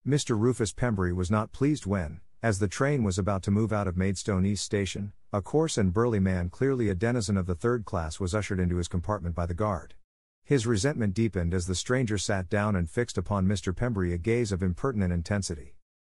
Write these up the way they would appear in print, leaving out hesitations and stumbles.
Mr. Rufus Pembury was not pleased when, as the train was about to move out of Maidstone East Station, a coarse and burly man, clearly a denizen of the third class, was ushered into his compartment by the guard. His resentment deepened as the stranger sat down and fixed upon Mr. Pembury a gaze of impertinent intensity.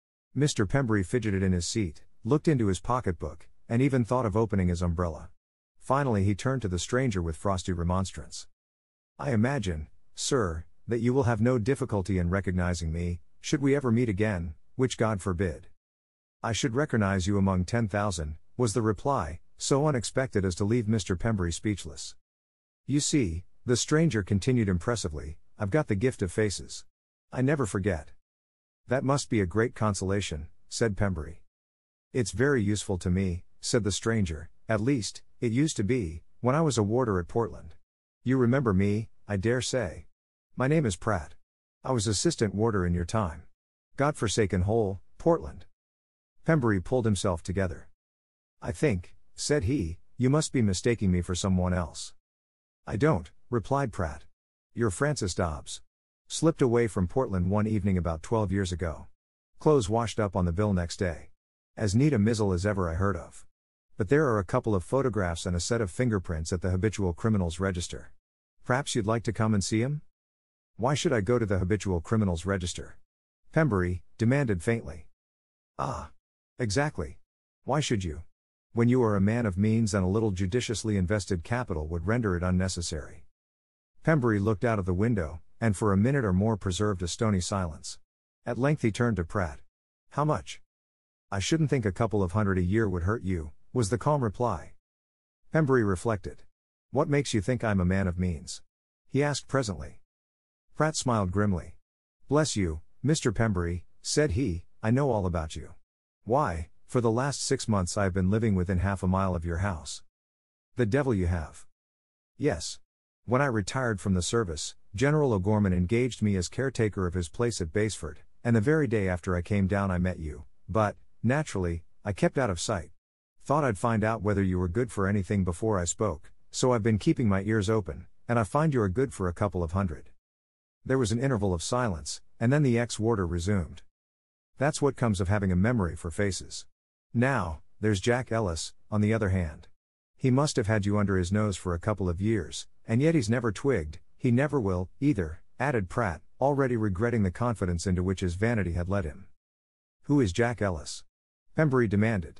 Mr. Pembury fidgeted in his seat, looked into his pocketbook, and even thought of opening his umbrella. Finally he turned to the stranger with frosty remonstrance. "I imagine, sir, that you will have no difficulty in recognizing me, should we ever meet again, which God forbid." "I should recognize you among 10,000, was the reply, so unexpected as to leave Mr. Pembury speechless. "You see," the stranger continued impressively, "I've got the gift of faces. I never forget." "That must be a great consolation," said Pembury. "It's very useful to me," said the stranger, "at least, it used to be, when I was a warder at Portland. You remember me, I dare say. My name is Pratt. I was assistant warder in your time. God-forsaken hole, Portland." Pembury pulled himself together. "I think," said he, "you must be mistaking me for someone else." "I don't," replied Pratt. "You're Francis Dobbs. Slipped away from Portland one evening about 12 years ago. Clothes washed up on the bill next day. As neat a mizzle as ever I heard of. But there are a couple of photographs and a set of fingerprints at the Habitual Criminals Register. Perhaps you'd like to come and see 'em?" "Why should I go to the Habitual Criminals Register?" Pembury demanded faintly. "Ah. Exactly. Why should you? When you are a man of means and a little judiciously invested capital would render it unnecessary." Pembury looked out of the window, and for a minute or more preserved a stony silence. At length he turned to Pratt. "How much?" "I shouldn't think a couple of hundred a year would hurt you," was the calm reply. Pembury reflected. "What makes you think I'm a man of means?" he asked presently. Pratt smiled grimly. "Bless you, Mr. Pembury," said he, "I know all about you. Why, for the last 6 months I have been living within half a mile of your house." "The devil you have." "Yes. When I retired from the service, General O'Gorman engaged me as caretaker of his place at Basford, and the very day after I came down I met you, but, naturally, I kept out of sight. Thought I'd find out whether you were good for anything before I spoke, so I've been keeping my ears open, and I find you're good for a couple of hundred." There was an interval of silence, and then the ex-warder resumed. "That's what comes of having a memory for faces. Now, there's Jack Ellis, on the other hand. He must have had you under his nose for a couple of years, and yet he's never twigged, he never will, either," added Pratt, already regretting the confidence into which his vanity had led him. "Who is Jack Ellis?" Pembury demanded.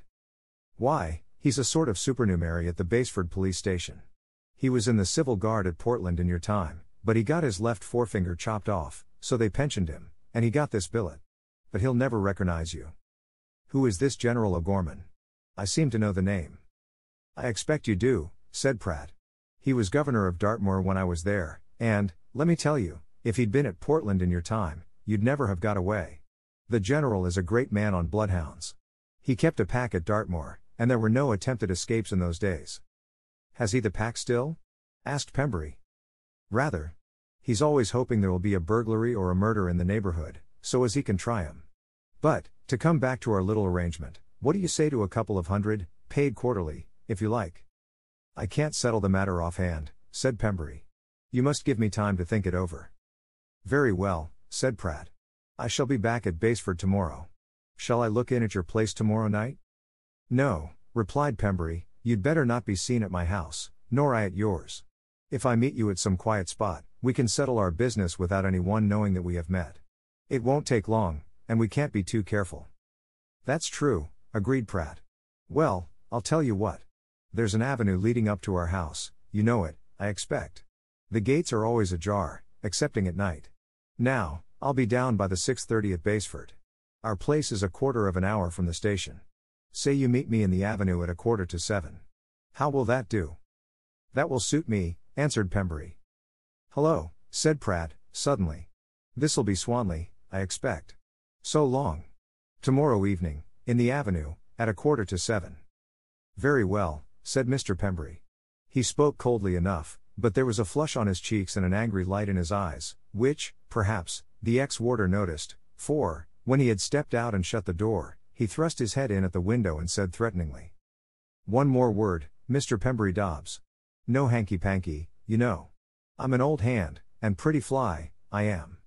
"Why, he's a sort of supernumerary at the Basford police station. He was in the Civil Guard at Portland in your time, but he got his left forefinger chopped off, so they pensioned him, and he got this billet. But he'll never recognize you." "Who is this General O'Gorman? I seem to know the name." "I expect you do," said Pratt. "He was governor of Dartmoor when I was there, and, let me tell you, if he'd been at Portland in your time, you'd never have got away. The general is a great man on bloodhounds. He kept a pack at Dartmoor, and there were no attempted escapes in those days." "Has he the pack still?" asked Pembury. "Rather. He's always hoping there will be a burglary or a murder in the neighborhood, so as he can try 'em. But, to come back to our little arrangement, what do you say to a couple of hundred, paid quarterly, if you like?" "I can't settle the matter offhand," said Pembury. "You must give me time to think it over." "Very well," said Pratt. "I shall be back at Basford tomorrow. Shall I look in at your place tomorrow night?" "No," replied Pembury, "you'd better not be seen at my house, nor I at yours. If I meet you at some quiet spot, we can settle our business without any one knowing that we have met. It won't take long, and we can't be too careful." "That's true," agreed Pratt. "Well, I'll tell you what. There's an avenue leading up to our house, you know it, I expect. The gates are always ajar, excepting at night. Now, I'll be down by the 6:30 at Basford. Our place is a quarter of an hour from the station. Say you meet me in the avenue at 6:45. How will that do?" "That will suit me," answered Pembury. "Hello," said Pratt, suddenly. "This'll be Swanley, I expect. So long. Tomorrow evening, in the avenue, at 6:45. "Very well," said Mr. Pembury. He spoke coldly enough, but there was a flush on his cheeks and an angry light in his eyes, which, perhaps, the ex-warder noticed, for, when he had stepped out and shut the door, he thrust his head in at the window and said threateningly, "One more word, Mr. Pembury Dobbs. No hanky-panky, you know. I'm an old hand, and pretty fly, I am.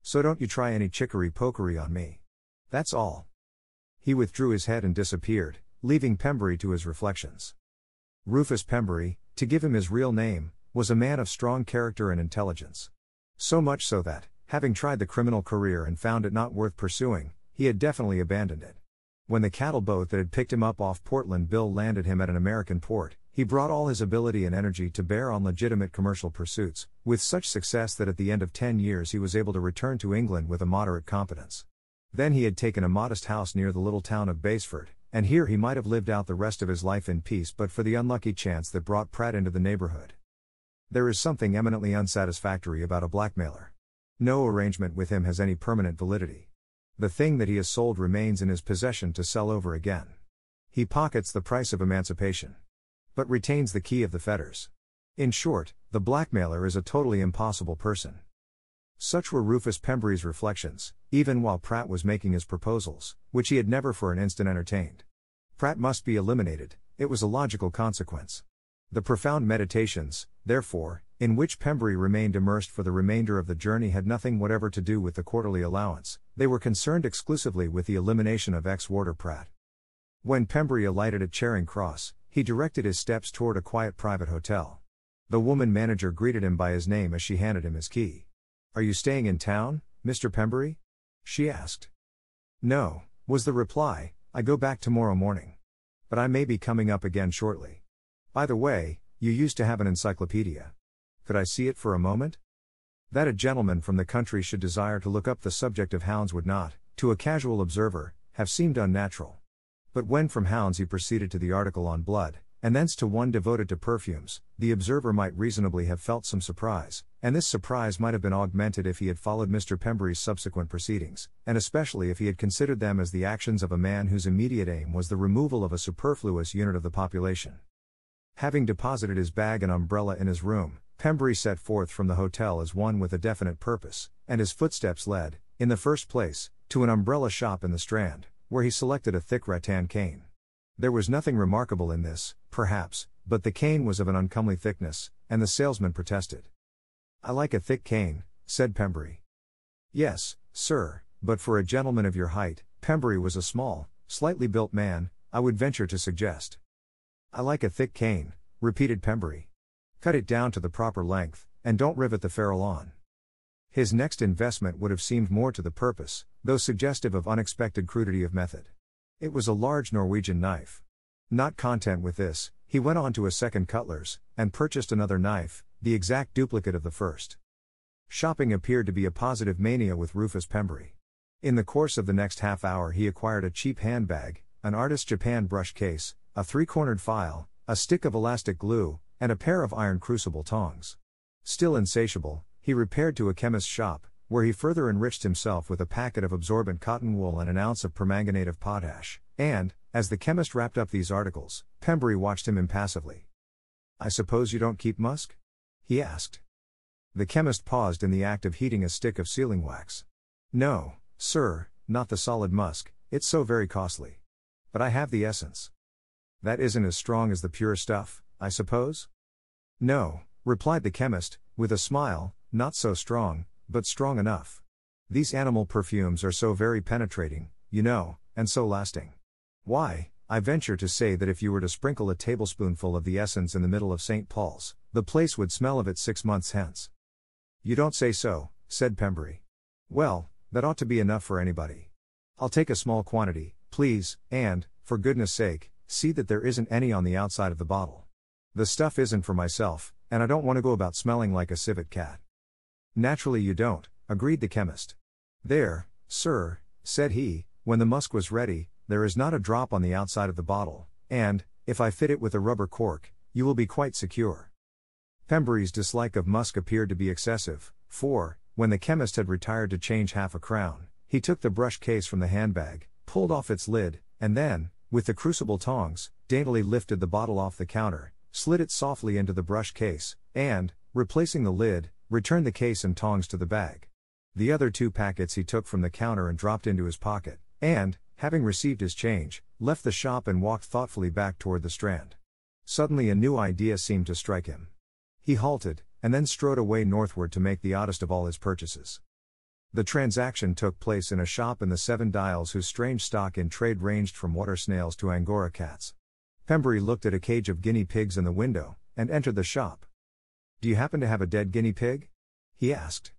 So don't you try any chicory-pokery on me. That's all. He withdrew his head and disappeared, leaving Pembury to his reflections. Rufus Pembury, to give him his real name, was a man of strong character and intelligence. So much so that, having tried the criminal career and found it not worth pursuing, he had definitely abandoned it. When the cattle boat that had picked him up off Portland Bill landed him at an American port, he brought all his ability and energy to bear on legitimate commercial pursuits, with such success that at the end of 10 years he was able to return to England with a moderate competence. Then he had taken a modest house near the little town of Basford, and here he might have lived out the rest of his life in peace but for the unlucky chance that brought Pratt into the neighborhood. There is something eminently unsatisfactory about a blackmailer. No arrangement with him has any permanent validity. The thing that he has sold remains in his possession to sell over again. He pockets the price of emancipation, but retains the key of the fetters. In short, the blackmailer is a totally impossible person. Such were Rufus Pembury's reflections, even while Pratt was making his proposals, which he had never for an instant entertained. Pratt must be eliminated, it was a logical consequence. The profound meditations, therefore, in which Pembury remained immersed for the remainder of the journey had nothing whatever to do with the quarterly allowance, they were concerned exclusively with the elimination of ex-warder Pratt. When Pembury alighted at Charing Cross, he directed his steps toward a quiet private hotel. The woman manager greeted him by his name as she handed him his key. "Are you staying in town, Mr. Pembury?" she asked. "No," was the reply, "I go back tomorrow morning. But I may be coming up again shortly. By the way, you used to have an encyclopedia. Could I see it for a moment?" That a gentleman from the country should desire to look up the subject of hounds would not, to a casual observer, have seemed unnatural. But when from hounds he proceeded to the article on blood, and thence to one devoted to perfumes, the observer might reasonably have felt some surprise, and this surprise might have been augmented if he had followed Mr. Pembury's subsequent proceedings, and especially if he had considered them as the actions of a man whose immediate aim was the removal of a superfluous unit of the population. Having deposited his bag and umbrella in his room, Pembury set forth from the hotel as one with a definite purpose, and his footsteps led, in the first place, to an umbrella shop in the Strand, where he selected a thick rattan cane. There was nothing remarkable in this, perhaps, but the cane was of an uncomely thickness, and the salesman protested. "I like a thick cane," said Pembury. "Yes, sir, but for a gentleman of your height," Pembury was a small, slightly built man, "I would venture to suggest." "I like a thick cane," repeated Pembury. "Cut it down to the proper length, and don't rivet the ferrule on." His next investment would have seemed more to the purpose, though suggestive of unexpected crudity of method. It was a large Norwegian knife. Not content with this, he went on to a second cutler's, and purchased another knife, the exact duplicate of the first. Shopping appeared to be a positive mania with Rufus Pembury. In the course of the next half hour he acquired a cheap handbag, an artist's Japan brush case, a three-cornered file, a stick of elastic glue, and a pair of iron crucible tongs. Still insatiable, he repaired to a chemist's shop, where he further enriched himself with a packet of absorbent cotton wool and an ounce of permanganate of potash, and, as the chemist wrapped up these articles, Pembury watched him impassively. "I suppose you don't keep musk?" he asked. The chemist paused in the act of heating a stick of sealing wax. "No, sir, not the solid musk, it's so very costly. But I have the essence." "That isn't as strong as the pure stuff, I suppose?" "No," replied the chemist, with a smile, "not so strong, but strong enough. These animal perfumes are so very penetrating, you know, and so lasting. Why, I venture to say that if you were to sprinkle a tablespoonful of the essence in the middle of St. Paul's, the place would smell of it 6 months hence." "You don't say so," said Pembury. "Well, that ought to be enough for anybody. I'll take a small quantity, please, and, for goodness sake, see that there isn't any on the outside of the bottle. The stuff isn't for myself, and I don't want to go about smelling like a civet cat." "Naturally you don't," agreed the chemist. "There, sir," said he, when the musk was ready, "there is not a drop on the outside of the bottle, and, if I fit it with a rubber cork, you will be quite secure." Pembury's dislike of musk appeared to be excessive, for, when the chemist had retired to change half a crown, he took the brush case from the handbag, pulled off its lid, and then, with the crucible tongs, daintily lifted the bottle off the counter, slid it softly into the brush case, and, replacing the lid, returned the case and tongs to the bag. The other 2 packets he took from the counter and dropped into his pocket, and, having received his change, left the shop and walked thoughtfully back toward the Strand. Suddenly a new idea seemed to strike him. He halted, and then strode away northward to make the oddest of all his purchases. The transaction took place in a shop in the Seven Dials whose strange stock in trade ranged from water snails to Angora cats. Pembury looked at a cage of guinea pigs in the window, and entered the shop. "Do you happen to have a dead guinea pig?" he asked.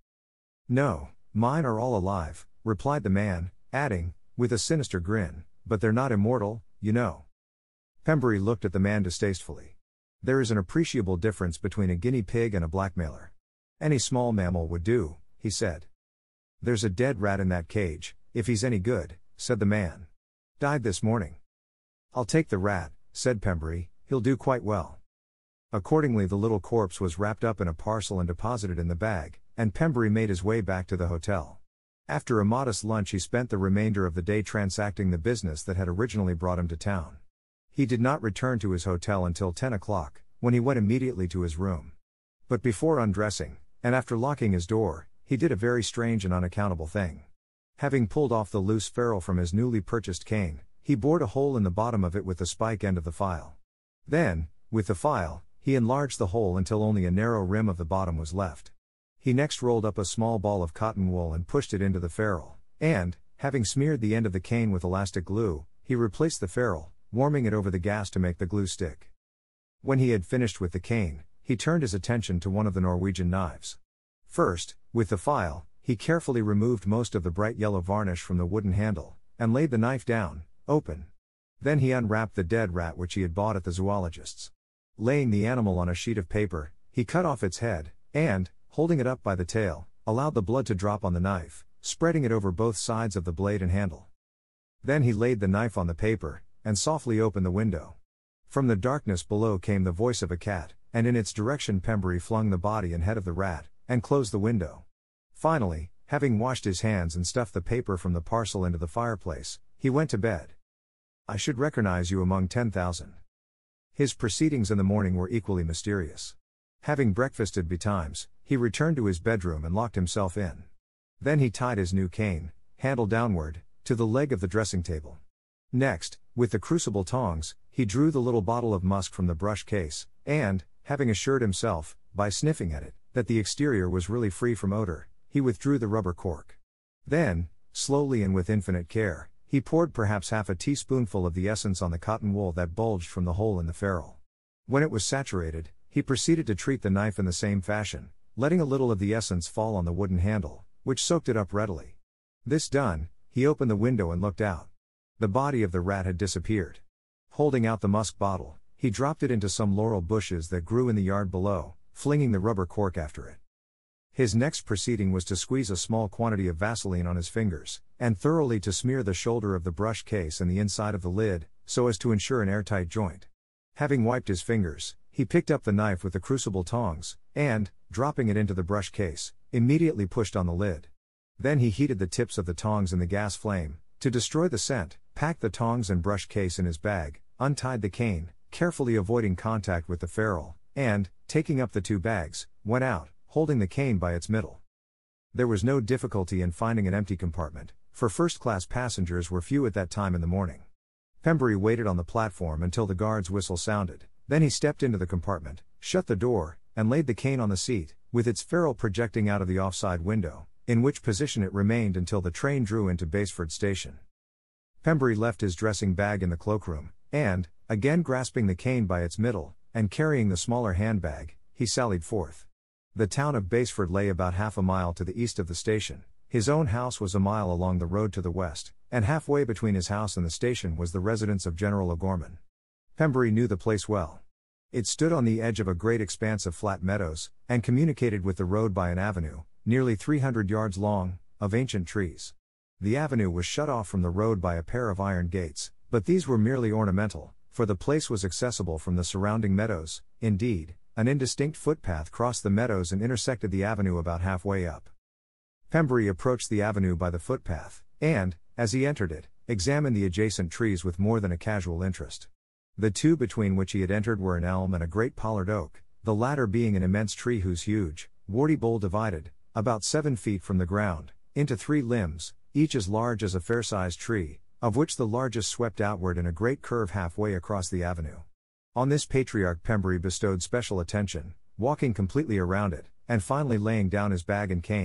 "No, mine are all alive," replied the man, adding, with a sinister grin, "but they're not immortal, you know." Pembury looked at the man distastefully. "There is an appreciable difference between a guinea pig and a blackmailer. Any small mammal would do," he said. "There's a dead rat in that cage, if he's any good," said the man. "Died this morning." "I'll take the rat," said Pembury, "he'll do quite well." Accordingly, the little corpse was wrapped up in a parcel and deposited in the bag, and Pembury made his way back to the hotel. After a modest lunch, he spent the remainder of the day transacting the business that had originally brought him to town. He did not return to his hotel until 10 o'clock, when he went immediately to his room. But before undressing, and after locking his door, he did a very strange and unaccountable thing. Having pulled off the loose ferrule from his newly purchased cane, he bored a hole in the bottom of it with the spike end of the file. Then, with the file, he enlarged the hole until only a narrow rim of the bottom was left. He next rolled up a small ball of cotton wool and pushed it into the ferrule, and, having smeared the end of the cane with elastic glue, he replaced the ferrule, warming it over the gas to make the glue stick. When he had finished with the cane, he turned his attention to one of the Norwegian knives. First, with the file, he carefully removed most of the bright yellow varnish from the wooden handle, and laid the knife down, open. Then he unwrapped the dead rat which he had bought at the zoologist's. Laying the animal on a sheet of paper, he cut off its head, and, holding it up by the tail, allowed the blood to drop on the knife, spreading it over both sides of the blade and handle. Then he laid the knife on the paper, and softly opened the window. From the darkness below came the voice of a cat, and in its direction Pembury flung the body and head of the rat, and closed the window. Finally, having washed his hands and stuffed the paper from the parcel into the fireplace, he went to bed. "I should recognize you among 10,000. His proceedings in the morning were equally mysterious. Having breakfasted betimes, he returned to his bedroom and locked himself in. Then he tied his new cane, handle downward, to the leg of the dressing table. Next, with the crucible tongs, he drew the little bottle of musk from the brush case, and, having assured himself, by sniffing at it, that the exterior was really free from odor, he withdrew the rubber cork. Then, slowly and with infinite care, he poured perhaps half a teaspoonful of the essence on the cotton wool that bulged from the hole in the ferrule. When it was saturated, he proceeded to treat the knife in the same fashion, letting a little of the essence fall on the wooden handle, which soaked it up readily. This done, he opened the window and looked out. The body of the rat had disappeared. Holding out the musk bottle, he dropped it into some laurel bushes that grew in the yard below, flinging the rubber cork after it. His next proceeding was to squeeze a small quantity of Vaseline on his fingers, and thoroughly to smear the shoulder of the brush case and the inside of the lid, so as to ensure an airtight joint. Having wiped his fingers, he picked up the knife with the crucible tongs, and, dropping it into the brush case, immediately pushed on the lid. Then he heated the tips of the tongs in the gas flame, to destroy the scent, packed the tongs and brush case in his bag, untied the cane, carefully avoiding contact with the ferrule, and, taking up the two bags, went out, holding the cane by its middle. There was no difficulty in finding an empty compartment, for first-class passengers were few at that time in the morning. Pembury waited on the platform until the guard's whistle sounded, then he stepped into the compartment, shut the door, and laid the cane on the seat, with its ferrule projecting out of the offside window, in which position it remained until the train drew into Basford station. Pembury left his dressing bag in the cloakroom, and, again grasping the cane by its middle, and carrying the smaller handbag, he sallied forth. The town of Basford lay about half a mile to the east of the station. His own house was a mile along the road to the west, and halfway between his house and the station was the residence of General O'Gorman. Pembury knew the place well. It stood on the edge of a great expanse of flat meadows, and communicated with the road by an avenue, nearly 300 yards long, of ancient trees. The avenue was shut off from the road by a pair of iron gates, but these were merely ornamental, for the place was accessible from the surrounding meadows. Indeed, an indistinct footpath crossed the meadows and intersected the avenue about halfway up. Pembury approached the avenue by the footpath, and, as he entered it, examined the adjacent trees with more than a casual interest. The two between which he had entered were an elm and a great pollard oak, the latter being an immense tree whose huge, warty bole divided, about 7 feet from the ground, into 3 limbs, each as large as a fair-sized tree, of which the largest swept outward in a great curve halfway across the avenue. On this patriarch Pembury bestowed special attention, walking completely around it, and finally laying down his bag and cane,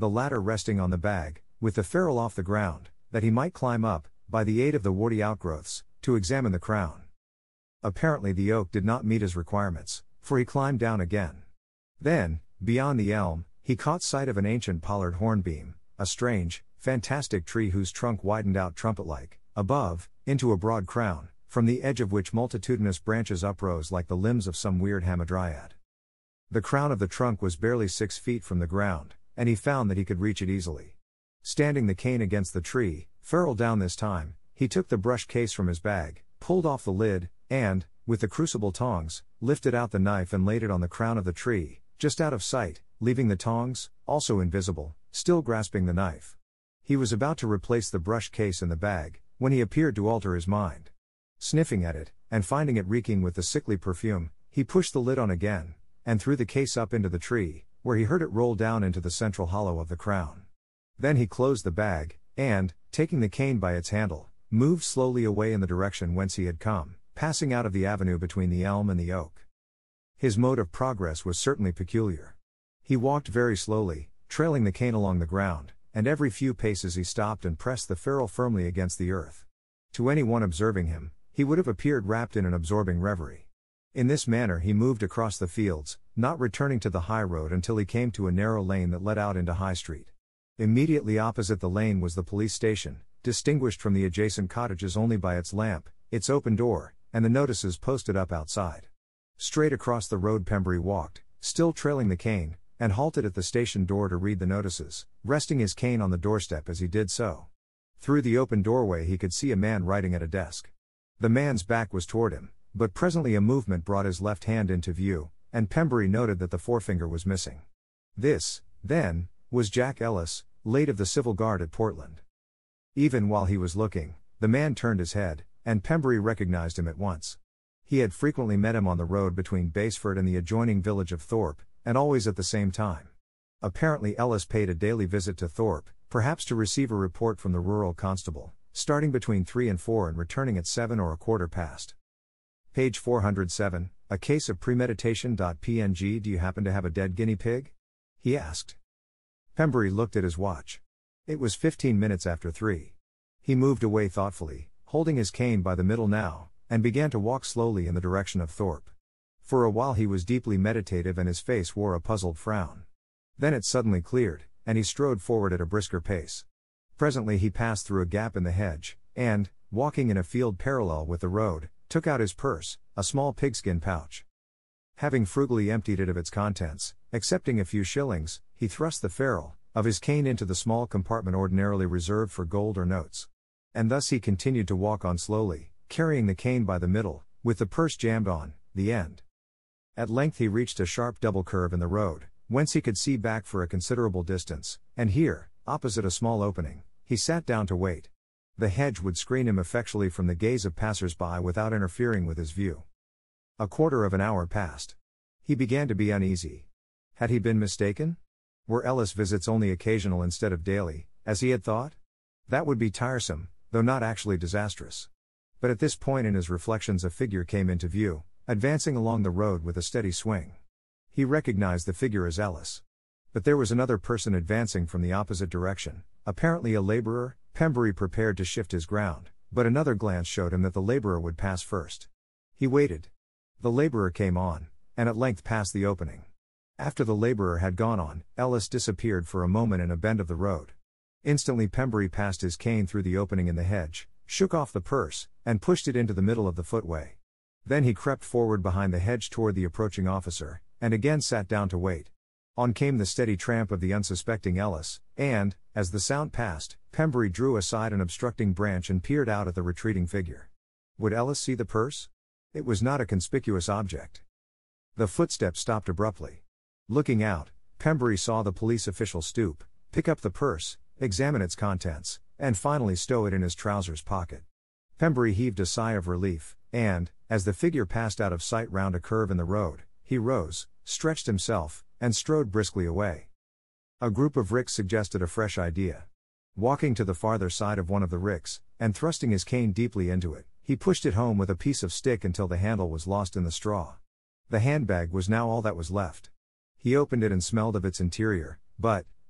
the latter resting on the bag, with the ferrule off the ground, that he might climb up, by the aid of the warty outgrowths, to examine the crown. Apparently the oak did not meet his requirements, for he climbed down again. Then, beyond the elm, he caught sight of an ancient pollard hornbeam, a strange, fantastic tree whose trunk widened out trumpet-like, above, into a broad crown, from the edge of which multitudinous branches uprose like the limbs of some weird hamadryad. The crown of the trunk was barely 6 feet from the ground, and he found that he could reach it easily. Standing the cane against the tree, ferrule down this time, he took the brush case from his bag, pulled off the lid, and, with the crucible tongs, lifted out the knife and laid it on the crown of the tree, just out of sight, leaving the tongs, also invisible, still grasping the knife. He was about to replace the brush case in the bag, when he appeared to alter his mind. Sniffing at it, and finding it reeking with the sickly perfume, he pushed the lid on again, and threw the case up into the tree, where he heard it roll down into the central hollow of the crown. Then he closed the bag, and, taking the cane by its handle, moved slowly away in the direction whence he had come, passing out of the avenue between the elm and the oak. His mode of progress was certainly peculiar. He walked very slowly, trailing the cane along the ground, and every few paces he stopped and pressed the ferrule firmly against the earth. To anyone observing him, he would have appeared wrapped in an absorbing reverie. In this manner he moved across the fields, not returning to the high road until he came to a narrow lane that led out into High Street. Immediately opposite the lane was the police station, distinguished from the adjacent cottages only by its lamp, its open door, and the notices posted up outside. Straight across the road Pembury walked, still trailing the cane, and halted at the station door to read the notices, resting his cane on the doorstep as he did so. Through the open doorway he could see a man writing at a desk. The man's back was toward him, but presently a movement brought his left hand into view, and Pembury noted that the forefinger was missing. This, then, was Jack Ellis, late of the Civil Guard at Portland. Even while he was looking, the man turned his head, and Pembury recognized him at once. He had frequently met him on the road between Baseford and the adjoining village of Thorpe, and always at the same time. Apparently Ellis paid a daily visit to Thorpe, perhaps to receive a report from the rural constable, starting between 3 and 4 and returning at 7 or a quarter past. Page 407, a case of premeditation.png. Do you happen to have a dead guinea pig? He asked. Pembury looked at his watch. It was 15 minutes after 3. He moved away thoughtfully, holding his cane by the middle now, and began to walk slowly in the direction of Thorpe. For a while he was deeply meditative and his face wore a puzzled frown. Then it suddenly cleared, and he strode forward at a brisker pace. Presently he passed through a gap in the hedge, and, walking in a field parallel with the road, took out his purse, a small pigskin pouch. Having frugally emptied it of its contents, excepting a few shillings, he thrust the ferrule of his cane into the small compartment ordinarily reserved for gold or notes. And thus he continued to walk on slowly, carrying the cane by the middle, with the purse jammed on the end. At length he reached a sharp double curve in the road, whence he could see back for a considerable distance, and here, opposite a small opening, he sat down to wait. The hedge would screen him effectually from the gaze of passers-by without interfering with his view. A quarter of an hour passed. He began to be uneasy. Had he been mistaken? Were Ellis' visits only occasional instead of daily, as he had thought? That would be tiresome, though not actually disastrous. But at this point in his reflections a figure came into view, advancing along the road with a steady swing. He recognized the figure as Ellis. But there was another person advancing from the opposite direction, apparently a laborer. Pembury prepared to shift his ground, but another glance showed him that the laborer would pass first. He waited. The laborer came on, and at length passed the opening. After the laborer had gone on, Ellis disappeared for a moment in a bend of the road. Instantly Pembury passed his cane through the opening in the hedge, shook off the purse, and pushed it into the middle of the footway. Then he crept forward behind the hedge toward the approaching officer, and again sat down to wait. On came the steady tramp of the unsuspecting Ellis, and, as the sound passed, Pembury drew aside an obstructing branch and peered out at the retreating figure. Would Ellis see the purse? It was not a conspicuous object. The footsteps stopped abruptly. Looking out, Pembury saw the police official stoop, pick up the purse, examine its contents, and finally stow it in his trousers pocket. Pembury heaved a sigh of relief, and, as the figure passed out of sight round a curve in the road, he rose, stretched himself, and strode briskly away. A group of ricks suggested a fresh idea. Walking to the farther side of one of the ricks, and thrusting his cane deeply into it, he pushed it home with a piece of stick until the handle was lost in the straw. The handbag was now all that was left. He opened it and smelled of its interior, but,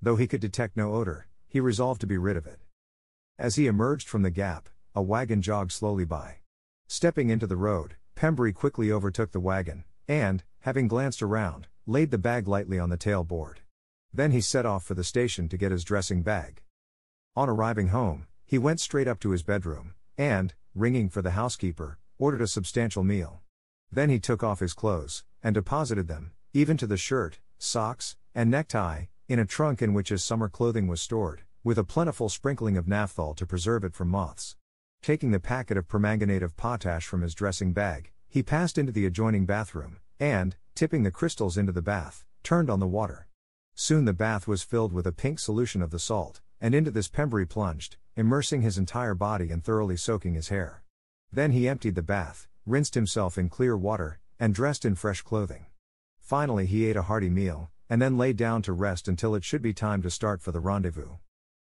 Though he could detect no odor, he resolved to be rid of it. As he emerged from the gap, a wagon jogged slowly by. Stepping into the road, Pembrey quickly overtook the wagon, and, having glanced around, laid the bag lightly on the tailboard. Then he set off for the station to get his dressing bag. On arriving home, he went straight up to his bedroom, and, ringing for the housekeeper, ordered a substantial meal. Then he took off his clothes, and deposited them, even to the shirt, socks, and necktie, in a trunk in which his summer clothing was stored, with a plentiful sprinkling of naphthol to preserve it from moths. Taking the packet of permanganate of potash from his dressing bag, he passed into the adjoining bathroom, and, tipping the crystals into the bath, turned on the water. Soon the bath was filled with a pink solution of the salt, and into this Pembrey plunged, immersing his entire body and thoroughly soaking his hair. Then he emptied the bath, rinsed himself in clear water, and dressed in fresh clothing. Finally he ate a hearty meal, and then lay down to rest until it should be time to start for the rendezvous.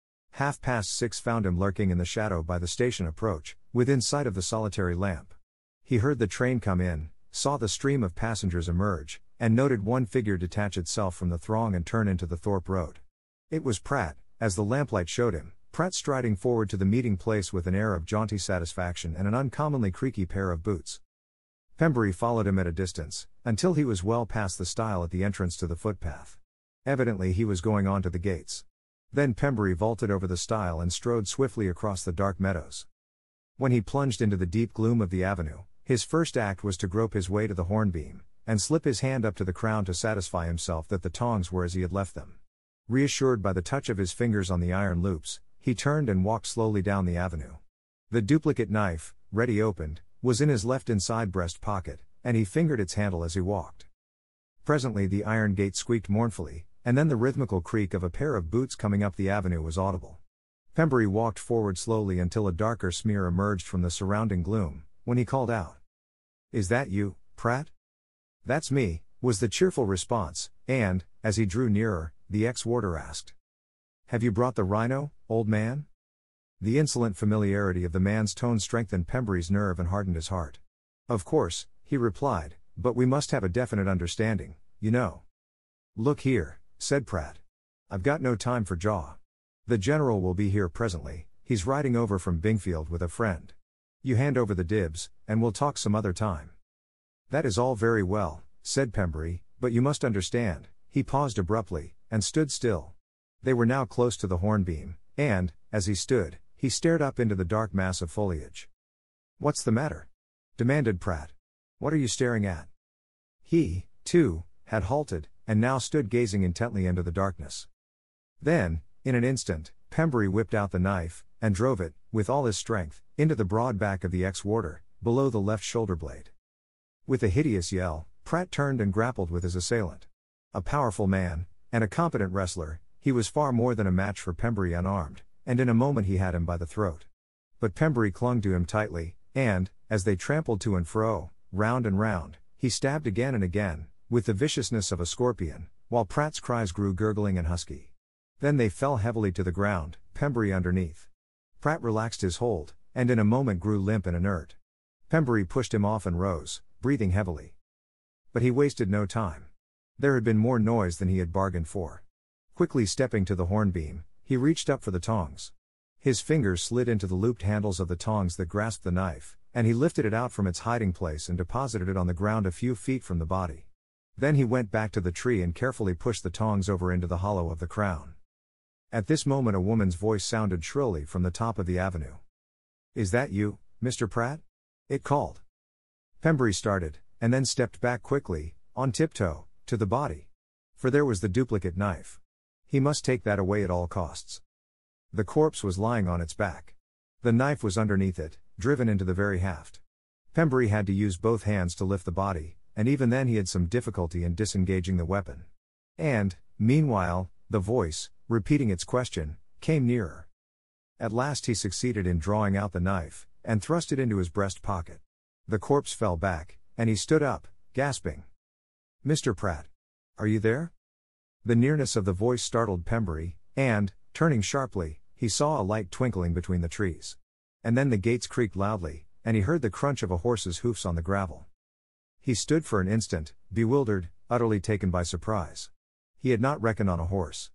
6:30 found him lurking in the shadow by the station approach, within sight of the solitary lamp. He heard the train come in, saw the stream of passengers emerge, and noted one figure detach itself from the throng and turn into the Thorpe Road. It was Pratt, as the lamplight showed him, Pratt striding forward to the meeting place with an air of jaunty satisfaction and an uncommonly creaky pair of boots. Pembrey followed him at a distance, until he was well past the stile at the entrance to the footpath. Evidently he was going on to the gates. Then Pembrey vaulted over the stile and strode swiftly across the dark meadows. When he plunged into the deep gloom of the avenue, his first act was to grope his way to the hornbeam, and slip his hand up to the crown to satisfy himself that the tongs were as he had left them. Reassured by the touch of his fingers on the iron loops, he turned and walked slowly down the avenue. The duplicate knife, ready opened, was in his left inside breast pocket, and he fingered its handle as he walked. Presently the iron gate squeaked mournfully, and then the rhythmical creak of a pair of boots coming up the avenue was audible. Pembrey walked forward slowly until a darker smear emerged from the surrounding gloom, when he called out, "Is that you, Pratt?" "That's me," was the cheerful response, and, as he drew nearer, the ex-warder asked, "Have you brought the rhino, old man?" The insolent familiarity of the man's tone strengthened Pembrey's nerve and hardened his heart. "Of course," he replied, "but we must have a definite understanding, you know." "Look here," said Pratt. "I've got no time for jaw. The general will be here presently, he's riding over from Bingfield with a friend. You hand over the dibs, and we'll talk some other time." "That is all very well," said Pembrey, "but you must understand." He paused abruptly, and stood still. They were now close to the hornbeam, and, as he stood, he stared up into the dark mass of foliage. "What's the matter?" demanded Pratt. "What are you staring at?" He, too, had halted, and now stood gazing intently into the darkness. Then, in an instant, Pembrey whipped out the knife, and drove it, with all his strength, into the broad back of the ex-warder, below the left shoulder blade. With a hideous yell, Pratt turned and grappled with his assailant. A powerful man, and a competent wrestler, he was far more than a match for Pembrey unarmed, and in a moment he had him by the throat. But Pembrey clung to him tightly, and, as they trampled to and fro, round and round, he stabbed again and again, with the viciousness of a scorpion, while Pratt's cries grew gurgling and husky. Then they fell heavily to the ground, Pembrey underneath. Pratt relaxed his hold, and in a moment grew limp and inert. Pembrey pushed him off and rose, breathing heavily. But he wasted no time. There had been more noise than he had bargained for. Quickly stepping to the hornbeam, he reached up for the tongs. His fingers slid into the looped handles of the tongs that grasped the knife, and he lifted it out from its hiding place and deposited it on the ground a few feet from the body. Then he went back to the tree and carefully pushed the tongs over into the hollow of the crown. At this moment a woman's voice sounded shrilly from the top of the avenue. "Is that you, Mr. Pratt?" it called. Pembrey started, and then stepped back quickly, on tiptoe, to the body. For there was the duplicate knife. He must take that away at all costs. The corpse was lying on its back. The knife was underneath it, driven into the very haft. Pembrey had to use both hands to lift the body, and even then he had some difficulty in disengaging the weapon. And, meanwhile, the voice, repeating its question, came nearer. At last he succeeded in drawing out the knife, and thrust it into his breast pocket. The corpse fell back, and he stood up, gasping. "Mr. Pratt. Are you there?" The nearness of the voice startled Pembrey, and, turning sharply, he saw a light twinkling between the trees. And then the gates creaked loudly, and he heard the crunch of a horse's hoofs on the gravel. He stood for an instant, bewildered, utterly taken by surprise. He had not reckoned on a horse.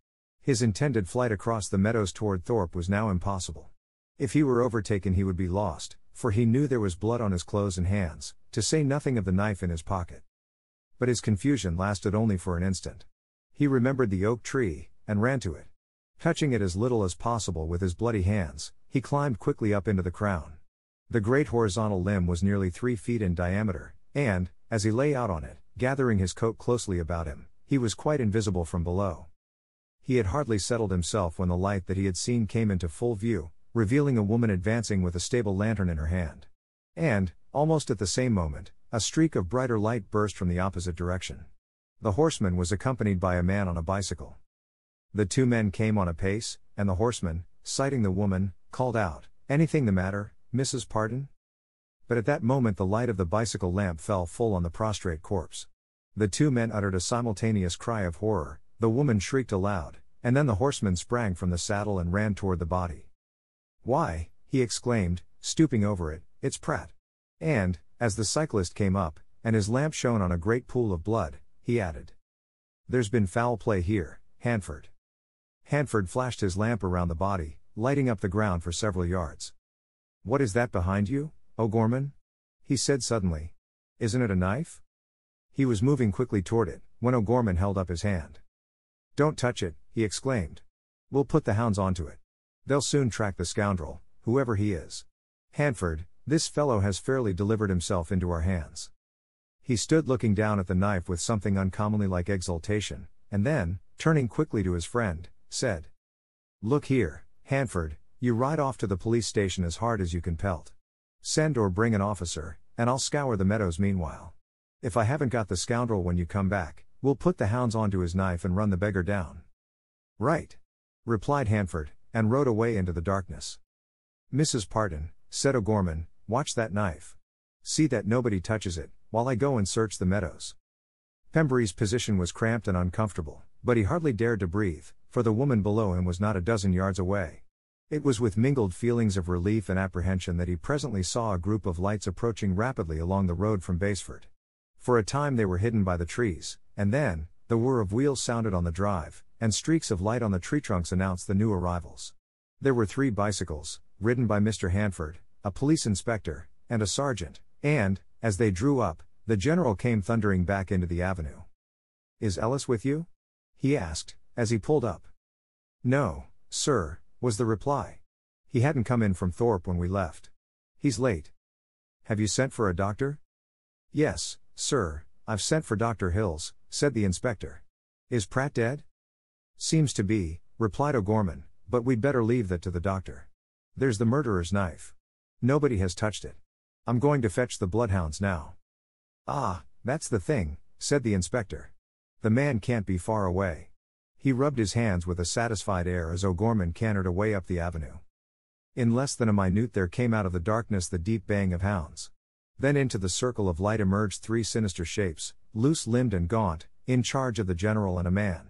His intended flight across the meadows toward Thorpe was now impossible. If he were overtaken he would be lost, for he knew there was blood on his clothes and hands, to say nothing of the knife in his pocket. But his confusion lasted only for an instant. He remembered the oak tree, and ran to it. Touching it as little as possible with his bloody hands, he climbed quickly up into the crown. The great horizontal limb was nearly 3 feet in diameter, and, as he lay out on it, gathering his coat closely about him, he was quite invisible from below. He had hardly settled himself when the light that he had seen came into full view, revealing a woman advancing with a stable lantern in her hand. And, almost at the same moment, a streak of brighter light burst from the opposite direction. The horseman was accompanied by a man on a bicycle. The two men came on apace, and the horseman, sighting the woman, called out, "Anything the matter, Mrs. Parton?" But at that moment the light of the bicycle lamp fell full on the prostrate corpse. The two men uttered a simultaneous cry of horror, the woman shrieked aloud, and then the horseman sprang from the saddle and ran toward the body. "Why," he exclaimed, stooping over it, "it's Pratt." And, as the cyclist came up, and his lamp shone on a great pool of blood, he added, "There's been foul play here, Hanford." Hanford flashed his lamp around the body, lighting up the ground for several yards. "What is that behind you, O'Gorman?" he said suddenly. "Isn't it a knife?" He was moving quickly toward it, when O'Gorman held up his hand. "Don't touch it," he exclaimed. "We'll put the hounds onto it. They'll soon track the scoundrel, whoever he is. Hanford, this fellow has fairly delivered himself into our hands." He stood looking down at the knife with something uncommonly like exultation, and then, turning quickly to his friend, said, "Look here, Hanford, you ride off to the police station as hard as you can pelt. Send or bring an officer, and I'll scour the meadows meanwhile. If I haven't got the scoundrel when you come back, we'll put the hounds onto his knife and run the beggar down." "Right," replied Hanford, and rode away into the darkness. "Mrs. Parton," said O'Gorman, "watch that knife. See that nobody touches it, while I go and search the meadows." Pembury's position was cramped and uncomfortable, but he hardly dared to breathe, for the woman below him was not a dozen yards away. It was with mingled feelings of relief and apprehension that he presently saw a group of lights approaching rapidly along the road from Basford. For a time they were hidden by the trees, and then, the whir of wheels sounded on the drive, and streaks of light on the tree trunks announced the new arrivals. There were 3 bicycles, ridden by Mr. Hanford, a police inspector, and a sergeant, and, as they drew up, the general came thundering back into the avenue. "Is Ellis with you?" he asked, as he pulled up. "No, sir," was the reply. "He hadn't come in from Thorpe when we left. He's late." "Have you sent for a doctor?" "Yes, sir, I've sent for Dr. Hills," said the inspector. "Is Pratt dead?" "Seems to be," replied O'Gorman, "but we'd better leave that to the doctor. There's the murderer's knife. Nobody has touched it. I'm going to fetch the bloodhounds now." "Ah, that's the thing," said the inspector. "The man can't be far away." He rubbed his hands with a satisfied air as O'Gorman cantered away up the avenue. In less than a minute there came out of the darkness the deep baying of hounds. Then into the circle of light emerged 3 sinister shapes, loose-limbed and gaunt, in charge of the general and a man.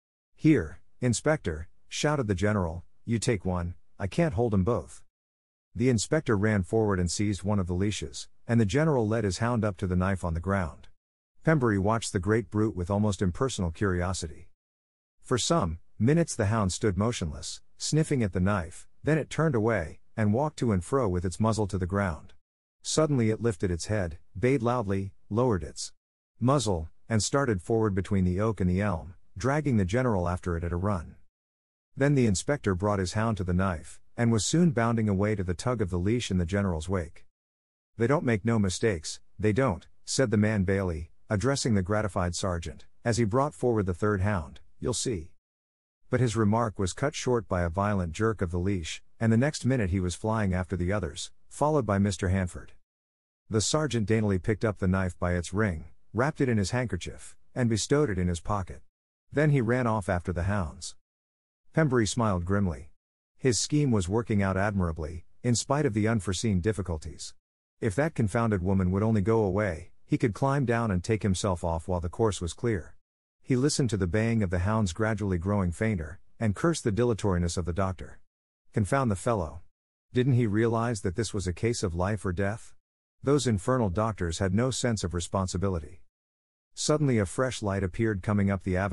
"Here, Inspector," shouted the general, "you take one, I can't hold 'em both." The inspector ran forward and seized one of the leashes, and the general led his hound up to the knife on the ground. Pembury watched the great brute with almost impersonal curiosity. For some minutes the hound stood motionless, sniffing at the knife, then it turned away, and walked to and fro with its muzzle to the ground. Suddenly it lifted its head, bayed loudly, lowered its muzzle, and started forward between the oak and the elm, dragging the general after it at a run. Then the inspector brought his hound to the knife, and was soon bounding away to the tug of the leash in the general's wake. "They don't make no mistakes, they don't," said the man Bailey, addressing the gratified sergeant, as he brought forward the 3rd hound, "you'll see." But his remark was cut short by a violent jerk of the leash, and the next minute he was flying after the others, followed by Mr. Hanford. The sergeant daintily picked up the knife by its ring, wrapped it in his handkerchief, and bestowed it in his pocket. Then he ran off after the hounds. Pembury smiled grimly. His scheme was working out admirably, in spite of the unforeseen difficulties. If that confounded woman would only go away, he could climb down and take himself off while the course was clear. He listened to the baying of the hounds gradually growing fainter, and cursed the dilatoriness of the doctor. Confound the fellow. Didn't he realize that this was a case of life or death? Those infernal doctors had no sense of responsibility. Suddenly a fresh light appeared coming up the avenue,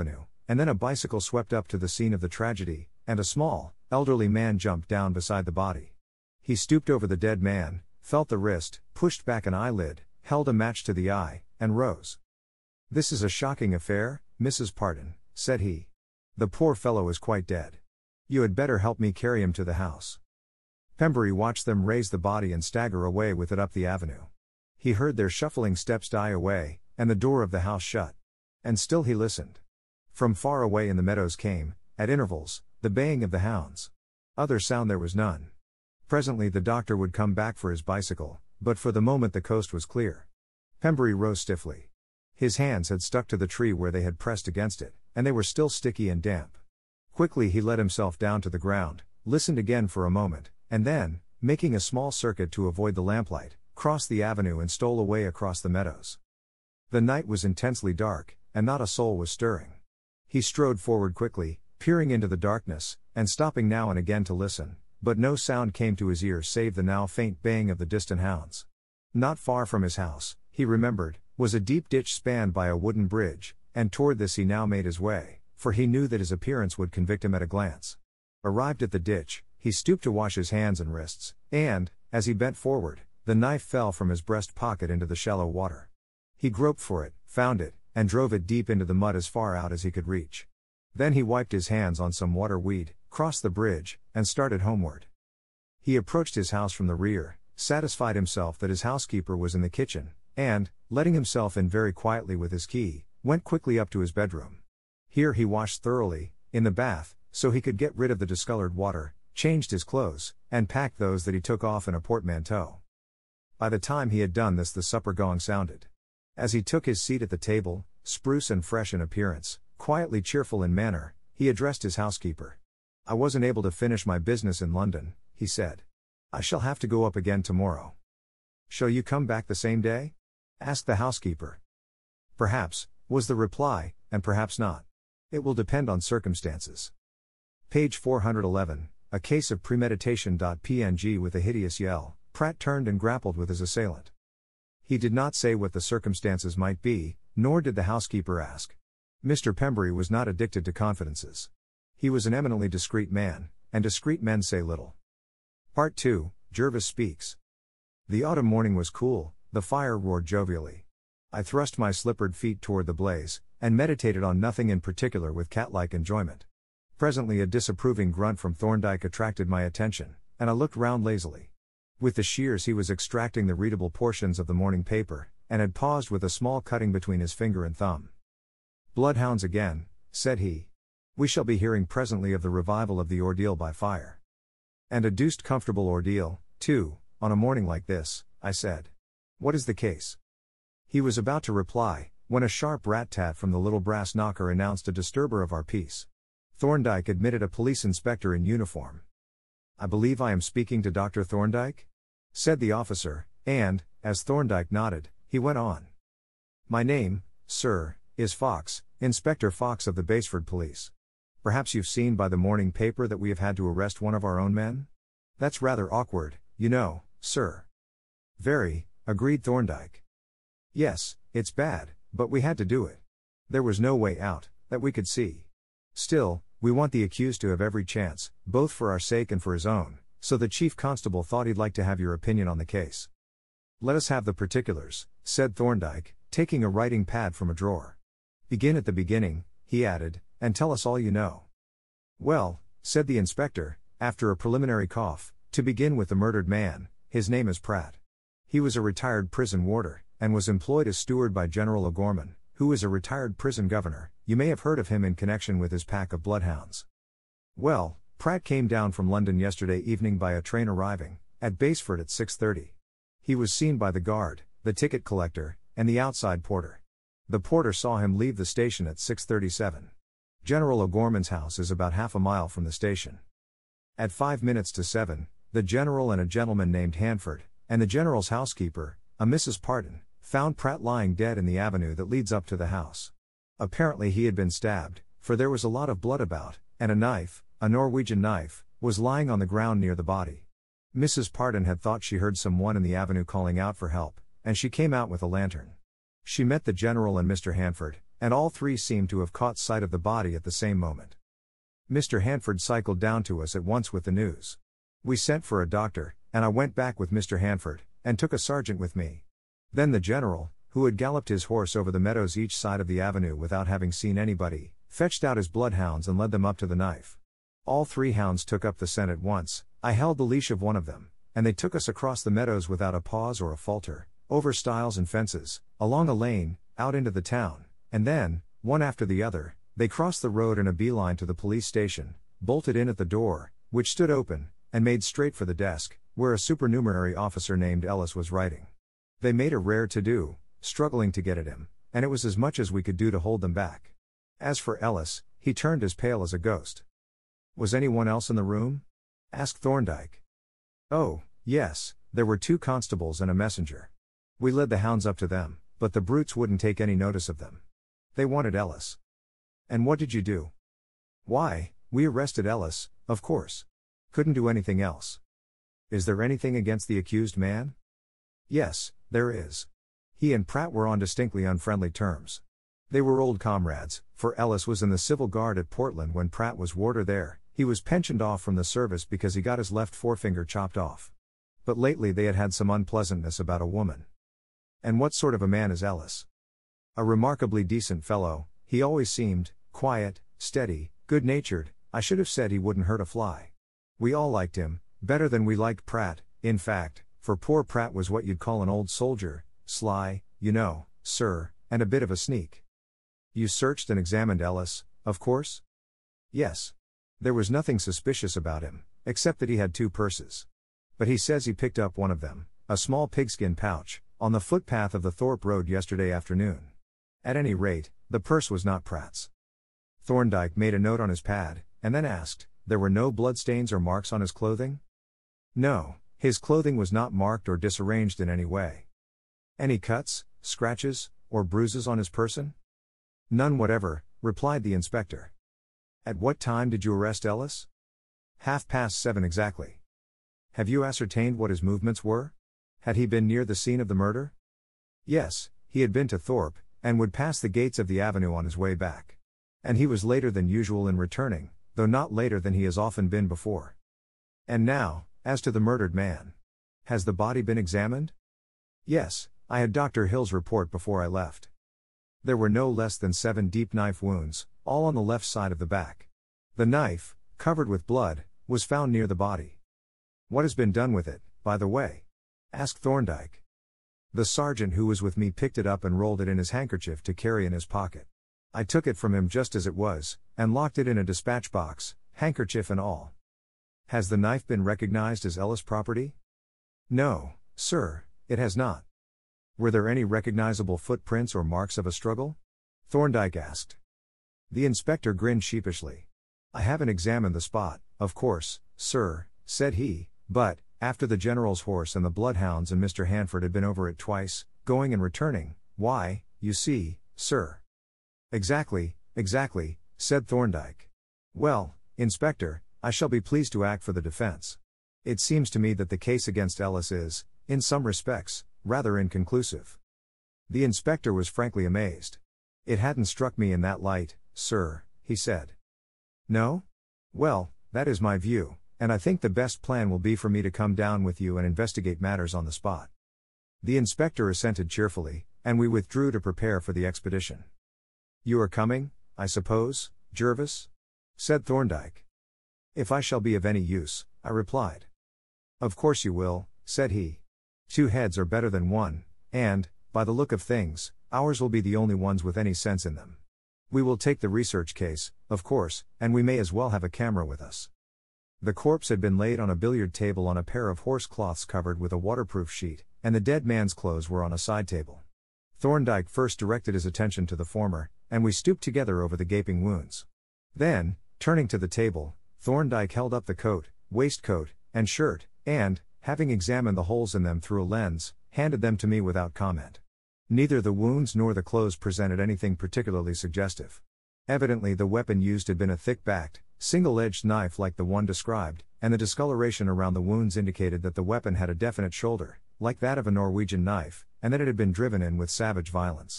and then a bicycle swept up to the scene of the tragedy, and a small, elderly man jumped down beside the body. He stooped over the dead man, felt the wrist, pushed back an eyelid, held a match to the eye, and rose. "This is a shocking affair, Mrs. Parton," said he. "The poor fellow is quite dead. You had better help me carry him to the house." Pembury watched them raise the body and stagger away with it up the avenue. He heard their shuffling steps die away, and the door of the house shut. And still he listened. From far away in the meadows came, at intervals, the baying of the hounds. Other sound there was none. Presently the doctor would come back for his bicycle, but for the moment the coast was clear. Pembury rose stiffly. His hands had stuck to the tree where they had pressed against it, and they were still sticky and damp. Quickly he let himself down to the ground, listened again for a moment, and then, making a small circuit to avoid the lamplight, crossed the avenue and stole away across the meadows. The night was intensely dark, and not a soul was stirring. He strode forward quickly, peering into the darkness, and stopping now and again to listen, but no sound came to his ears save the now faint baying of the distant hounds. Not far from his house, he remembered, was a deep ditch spanned by a wooden bridge, and toward this he now made his way, for he knew that his appearance would convict him at a glance. Arrived at the ditch, he stooped to wash his hands and wrists, and, as he bent forward, the knife fell from his breast pocket into the shallow water. He groped for it, found it, and drove it deep into the mud as far out as he could reach. Then he wiped his hands on some water weed, crossed the bridge, and started homeward. He approached his house from the rear, satisfied himself that his housekeeper was in the kitchen, and, letting himself in very quietly with his key, went quickly up to his bedroom. Here he washed thoroughly, in the bath, so he could get rid of the discolored water, changed his clothes, and packed those that he took off in a portmanteau. By the time he had done this the supper gong sounded. As he took his seat at the table, spruce and fresh in appearance, quietly cheerful in manner, he addressed his housekeeper. "I wasn't able to finish my business in London," he said. "I shall have to go up again tomorrow." "Shall you come back the same day?" asked the housekeeper. "Perhaps," was the reply, "and perhaps not. It will depend on circumstances." Page 411, a case of premeditation.png. With a hideous yell, Pratt turned and grappled with his assailant. He did not say what the circumstances might be, nor did the housekeeper ask. Mr. Pembury was not addicted to confidences. He was an eminently discreet man, and discreet men say little. Part 2, Jervis speaks. The autumn morning was cool, the fire roared jovially. I thrust my slippered feet toward the blaze, and meditated on nothing in particular with cat-like enjoyment. Presently a disapproving grunt from Thorndyke attracted my attention, and I looked round lazily. With the shears he was extracting the readable portions of the morning paper, and had paused with a small cutting between his finger and thumb. "Bloodhounds again," said he. "We shall be hearing presently of the revival of the ordeal by fire." "And a deuced comfortable ordeal, too, on a morning like this," I said. "What is the case?" He was about to reply, when a sharp rat-tat from the little brass knocker announced a disturber of our peace. Thorndyke admitted a police inspector in uniform. "I believe I am speaking to Dr. Thorndyke?" said the officer, and, as Thorndyke nodded, he went on. "My name, sir, is Fox, Inspector Fox of the Basford Police. Perhaps you've seen by the morning paper that we have had to arrest one of our own men? That's rather awkward, you know, sir." "Very," agreed Thorndyke. "Yes, it's bad, but we had to do it. There was no way out, that we could see. Still, we want the accused to have every chance, both for our sake and for his own, so the Chief Constable thought he'd like to have your opinion on the case." "Let us have the particulars," said Thorndyke, taking a writing pad from a drawer. "Begin at the beginning," he added, "and tell us all you know." "Well," said the inspector, after a preliminary cough, "to begin with the murdered man, his name is Pratt. He was a retired prison warder, and was employed as steward by General O'Gorman, who is a retired prison governor. You may have heard of him in connection with his pack of bloodhounds. Well, Pratt came down from London yesterday evening by a train arriving at Basford at 6:30. He was seen by the guard, the ticket collector, and the outside porter. The porter saw him leave the station at 6:37. General O'Gorman's house is about half a mile from the station. At 5 minutes to 7, the General and a gentleman named Hanford, and the General's housekeeper, a Mrs. Parton, found Pratt lying dead in the avenue that leads up to the house. Apparently he had been stabbed, for there was a lot of blood about, and a knife, a Norwegian knife, was lying on the ground near the body. Mrs. Parton had thought she heard someone in the avenue calling out for help, and she came out with a lantern. She met the General and Mr. Hanford, and all three seemed to have caught sight of the body at the same moment. Mr. Hanford cycled down to us at once with the news. We sent for a doctor, and I went back with Mr. Hanford, and took a sergeant with me. Then the general, who had galloped his horse over the meadows each side of the avenue without having seen anybody, fetched out his bloodhounds and led them up to the knife. All three hounds took up the scent at once. I held the leash of one of them, and they took us across the meadows without a pause or a falter, over stiles and fences, along a lane, out into the town, and then, one after the other, they crossed the road in a beeline to the police station, bolted in at the door, which stood open, and made straight for the desk, where a supernumerary officer named Ellis was writing. They made a rare to-do, struggling to get at him, and it was as much as we could do to hold them back. As for Ellis, he turned as pale as a ghost. "Was anyone else in the room?" asked Thorndyke. "Oh, yes, there were 2 constables and a messenger. We led the hounds up to them, but the brutes wouldn't take any notice of them. They wanted Ellis." "And what did you do?" "Why, we arrested Ellis, of course. Couldn't do anything else." "Is there anything against the accused man?" "Yes, there is. He and Pratt were on distinctly unfriendly terms. They were old comrades, for Ellis was in the Civil Guard at Portland when Pratt was warder there. He was pensioned off from the service because he got his left forefinger chopped off. But lately they had had some unpleasantness about a woman." "And what sort of a man is Ellis?" "A remarkably decent fellow. He always seemed quiet, steady, good-natured. I should have said he wouldn't hurt a fly. We all liked him, better than we liked Pratt, in fact, for poor Pratt was what you'd call an old soldier, sly, you know, sir, and a bit of a sneak." "You searched and examined Ellis, of course?" "Yes. There was nothing suspicious about him, except that he had 2 purses. But he says he picked up one of them, a small pigskin pouch, on the footpath of the Thorpe Road yesterday afternoon. At any rate, the purse was not Pratt's." Thorndyke made a note on his pad, and then asked, "There were no bloodstains or marks on his clothing?" "No, his clothing was not marked or disarranged in any way." "Any cuts, scratches, or bruises on his person?" "None whatever," replied the inspector. "At what time did you arrest Ellis?" 7:30 exactly." "Have you ascertained what his movements were? Had he been near the scene of the murder?" "Yes, he had been to Thorpe, and would pass the gates of the avenue on his way back. And he was later than usual in returning, though not later than he has often been before." "And now, as to the murdered man. Has the body been examined?" "Yes, I had Dr. Hill's report before I left. There were no less than 7 deep knife wounds, all on the left side of the back. The knife, covered with blood, was found near the body." "What has been done with it, by the way?" asked Thorndyke. "The sergeant who was with me picked it up and rolled it in his handkerchief to carry in his pocket. I took it from him just as it was, and locked it in a dispatch box, handkerchief and all." "Has the knife been recognized as Ellis' property?" "No, sir, it has not." "Were there any recognizable footprints or marks of a struggle?" Thorndyke asked. The inspector grinned sheepishly. "I haven't examined the spot, of course, sir," said he, "but, after the general's horse and the bloodhounds and Mr. Hanford had been over it twice, going and returning, why, you see, sir." Exactly," said Thorndyke. "Well, Inspector, I shall be pleased to act for the defense. It seems to me that the case against Ellis is, in some respects, rather inconclusive." The inspector was frankly amazed. "It hadn't struck me in that light, sir," he said. "No? Well, that is my view, and I think the best plan will be for me to come down with you and investigate matters on the spot." The inspector assented cheerfully, and we withdrew to prepare for the expedition. "You are coming, I suppose, Jervis?" said Thorndyke. "If I shall be of any use," I replied. "Of course you will," said he. "2 heads are better than 1, and, by the look of things, ours will be the only ones with any sense in them. We will take the research case, of course, and we may as well have a camera with us." The corpse had been laid on a billiard table on a pair of horse cloths covered with a waterproof sheet, and the dead man's clothes were on a side table. Thorndyke first directed his attention to the former, and we stooped together over the gaping wounds. Then, turning to the table, Thorndyke held up the coat, waistcoat, and shirt, and, having examined the holes in them through a lens, handed them to me without comment. Neither the wounds nor the clothes presented anything particularly suggestive. Evidently the weapon used had been a thick-backed, single-edged knife like the one described, and the discoloration around the wounds indicated that the weapon had a definite shoulder, like that of a Norwegian knife, and that it had been driven in with savage violence.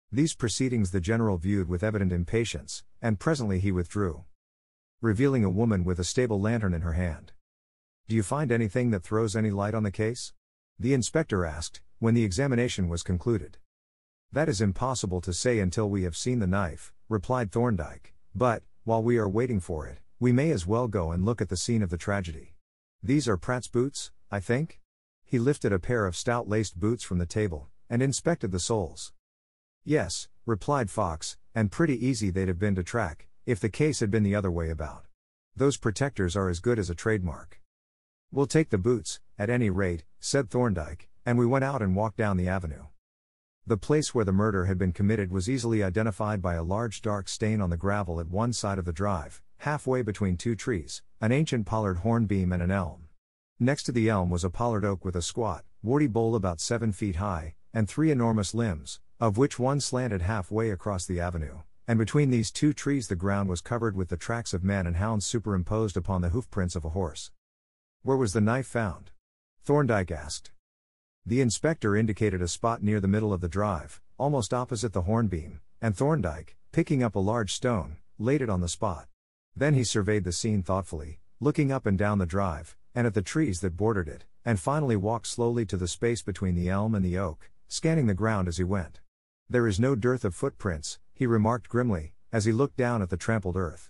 These proceedings the general viewed with evident impatience, and presently he withdrew, revealing a woman with a stable lantern in her hand. "Do you find anything that throws any light on the case?" the inspector asked, when the examination was concluded. "That is impossible to say until we have seen the knife," replied Thorndyke, "but, while we are waiting for it, we may as well go and look at the scene of the tragedy. These are Pratt's boots, I think?" He lifted a pair of stout laced boots from the table, and inspected the soles. "Yes," replied Fox, "and pretty easy they'd have been to track, if the case had been the other way about. Those protectors are as good as a trademark." "We'll take the boots, at any rate," said Thorndyke, and we went out and walked down the avenue. The place where the murder had been committed was easily identified by a large dark stain on the gravel at one side of the drive, halfway between two trees, an ancient pollard hornbeam and an elm. Next to the elm was a pollard oak with a squat, warty bole about 7 feet high, and 3 enormous limbs, of which one slanted halfway across the avenue, and between these two trees the ground was covered with the tracks of men and hounds superimposed upon the hoofprints of a horse. "Where was the knife found?" Thorndyke asked. The inspector indicated a spot near the middle of the drive, almost opposite the hornbeam, and Thorndyke, picking up a large stone, laid it on the spot. Then he surveyed the scene thoughtfully, looking up and down the drive, and at the trees that bordered it, and finally walked slowly to the space between the elm and the oak, scanning the ground as he went. "There is no dearth of footprints," he remarked grimly, as he looked down at the trampled earth.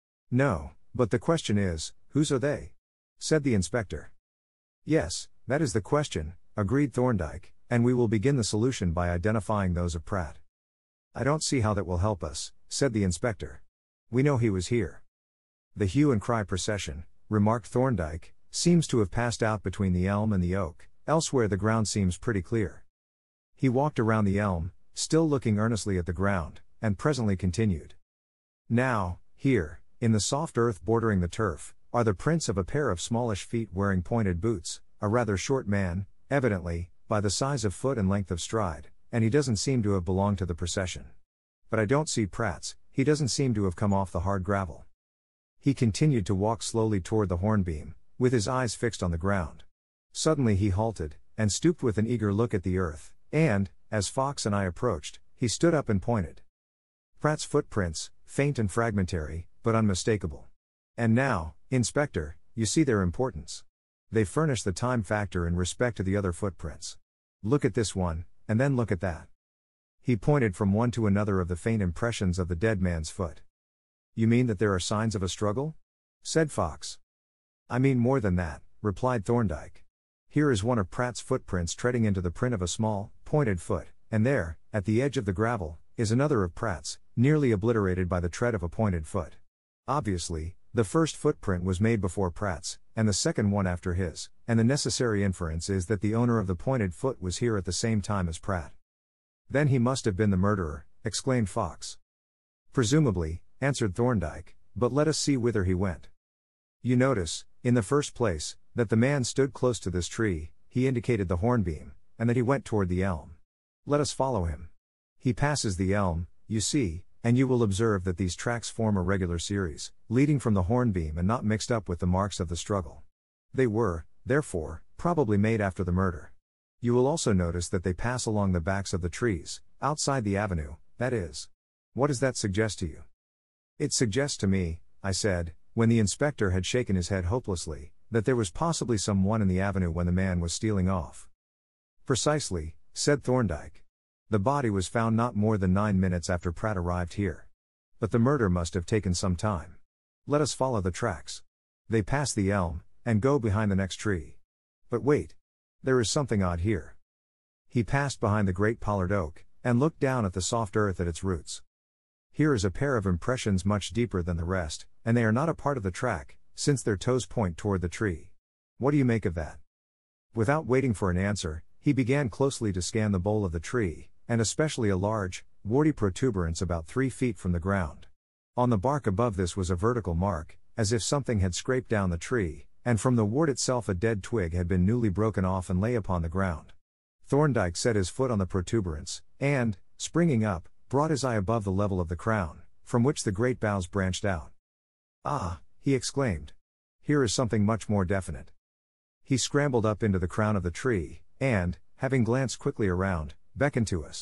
"No, but the question is, whose are they?" said the inspector. "Yes, that is the question," agreed Thorndyke, "and we will begin the solution by identifying those of Pratt." "I don't see how that will help us," said the inspector. "We know he was here." "The hue and cry procession," remarked Thorndyke, "seems to have passed out between the elm and the oak, elsewhere the ground seems pretty clear." He walked around the elm, still looking earnestly at the ground, and presently continued. "Now, here, in the soft earth bordering the turf, are the prints of a pair of smallish feet wearing pointed boots, a rather short man, evidently, by the size of foot and length of stride, and he doesn't seem to have belonged to the procession. But I don't see Pratt's, he doesn't seem to have come off the hard gravel." He continued to walk slowly toward the hornbeam, with his eyes fixed on the ground. Suddenly he halted, and stooped with an eager look at the earth, and, as Fox and I approached, he stood up and pointed. "Pratt's footprints, faint and fragmentary, but unmistakable. And now, Inspector, you see their importance. They furnish the time factor in respect to the other footprints. Look at this one, and then look at that." He pointed from one to another of the faint impressions of the dead man's foot. "You mean that there are signs of a struggle?" said Fox. "I mean more than that," replied Thorndyke. "Here is one of Pratt's footprints treading into the print of a small, pointed foot, and there, at the edge of the gravel, is another of Pratt's, nearly obliterated by the tread of a pointed foot. Obviously, the first footprint was made before Pratt's, and the second one after his, and the necessary inference is that the owner of the pointed foot was here at the same time as Pratt." "Then he must have been the murderer," exclaimed Fox. "Presumably," answered Thorndyke, "but let us see whither he went. You notice, in the first place, that the man stood close to this tree," he indicated the hornbeam, "and that he went toward the elm. Let us follow him. He passes the elm, you see, and you will observe that these tracks form a regular series, leading from the hornbeam and not mixed up with the marks of the struggle. They were, therefore, probably made after the murder. You will also notice that they pass along the backs of the trees, outside the avenue, that is. What does that suggest to you?" "It suggests to me," I said, when the inspector had shaken his head hopelessly, "that there was possibly someone in the avenue when the man was stealing off." "Precisely," said Thorndyke. "The body was found not more than 9 minutes after Pratt arrived here. But the murder must have taken some time. Let us follow the tracks. They pass the elm, and go behind the next tree. But wait. There is something odd here." He passed behind the great pollard oak, and looked down at the soft earth at its roots. "Here is a pair of impressions much deeper than the rest, and they are not a part of the track, since their toes point toward the tree. What do you make of that?" Without waiting for an answer, he began closely to scan the bole of the tree, and especially a large, warty protuberance about 3 feet from the ground. On the bark above this was a vertical mark, as if something had scraped down the tree, and from the wart itself a dead twig had been newly broken off and lay upon the ground. Thorndyke set his foot on the protuberance, and, springing up, brought his eye above the level of the crown, from which the great boughs branched out. "Ah," he exclaimed. "Here is something much more definite." He scrambled up into the crown of the tree, and, having glanced quickly around, beckoned to us.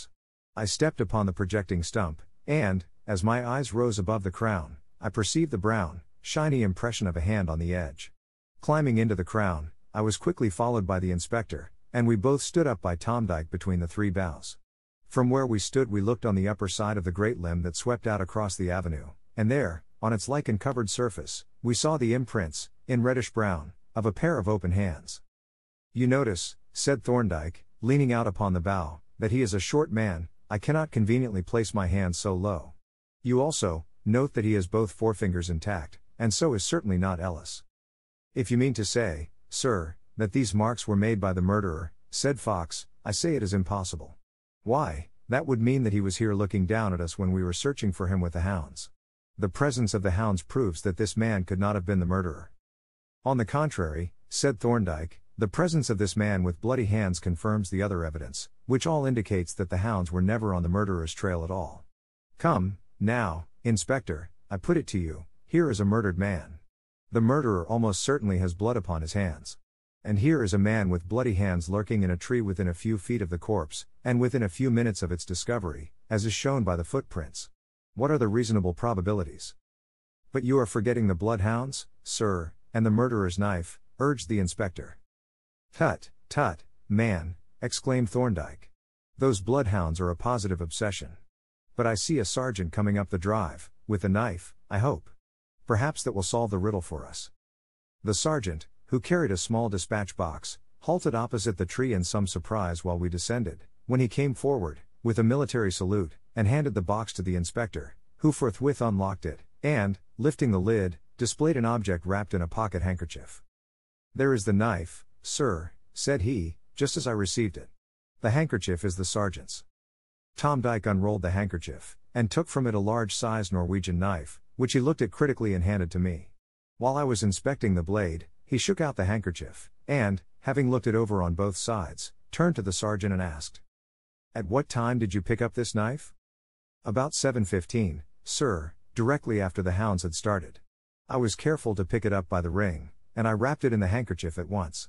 I stepped upon the projecting stump, and, as my eyes rose above the crown, I perceived the brown, shiny impression of a hand on the edge. Climbing into the crown, I was quickly followed by the inspector, and we both stood up by Thorndyke between the three boughs. From where we stood we looked on the upper side of the great limb that swept out across the avenue, and there, on its lichen-covered surface, we saw the imprints, in reddish-brown, of a pair of open hands. "You notice," said Thorndyke, leaning out upon the bough, "that he is a short man. I cannot conveniently place my hands so low. You also note that he has both forefingers intact, and so is certainly not Ellis." "If you mean to say, sir, that these marks were made by the murderer," said Fox, "I say it is impossible. Why, that would mean that he was here looking down at us when we were searching for him with the hounds. The presence of the hounds proves that this man could not have been the murderer." "On the contrary," said Thorndyke, "the presence of this man with bloody hands confirms the other evidence, which all indicates that the hounds were never on the murderer's trail at all. Come, now, Inspector, I put it to you, here is a murdered man. The murderer almost certainly has blood upon his hands. And here is a man with bloody hands lurking in a tree within a few feet of the corpse, and within a few minutes of its discovery, as is shown by the footprints. What are the reasonable probabilities?" "But you are forgetting the bloodhounds, sir, and the murderer's knife," urged the inspector. "Tut, tut, man," exclaimed Thorndyke. "Those bloodhounds are a positive obsession. But I see a sergeant coming up the drive, with a knife, I hope. Perhaps that will solve the riddle for us." The sergeant, who carried a small dispatch box, halted opposite the tree in some surprise while we descended, when he came forward, with a military salute, and handed the box to the inspector, who forthwith unlocked it, and, lifting the lid, displayed an object wrapped in a pocket handkerchief. "There is the knife, sir," said he, just as I received it. "The handkerchief is the sergeant's." Thorndyke unrolled the handkerchief, and took from it a large-sized Norwegian knife, which he looked at critically and handed to me. While I was inspecting the blade, he shook out the handkerchief, and, having looked it over on both sides, turned to the sergeant and asked, "At what time did you pick up this knife?" "About 7:15, sir, directly after the hounds had started. I was careful to pick it up by the ring, and I wrapped it in the handkerchief at once."